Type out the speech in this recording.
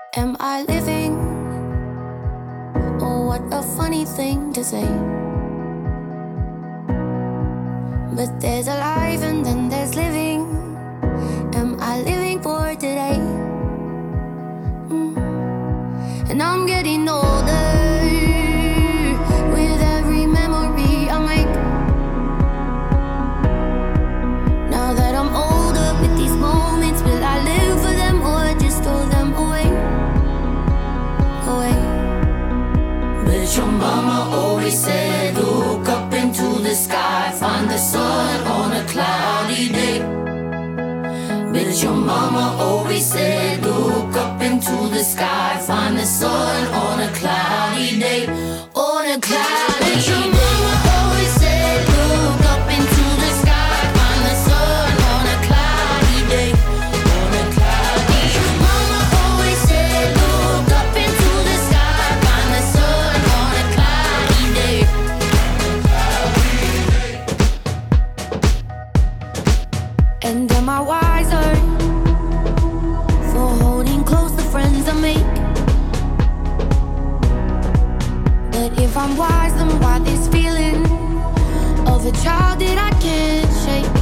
Am I living? Oh, what a funny thing to say. But there's alive and then there's living. Am I living for today? And I'm getting older with every memory I make. Now that I'm older with these moments, will I live for them or just throw them away? But your mama always said, look up into the sky, find the sun on a cloudy day. But your mama always said, look up into the sky, find the sun on a cloudy day. On a cloudy day. Your mama always said, look up into the sky, find the sun on a cloudy day. On a cloudy day. Your mama always said, look up into the sky, find the sun on a cloudy day. And am I wiser for holding close the friends I make? But if I'm wise, then why this feeling of a child that I can't shake?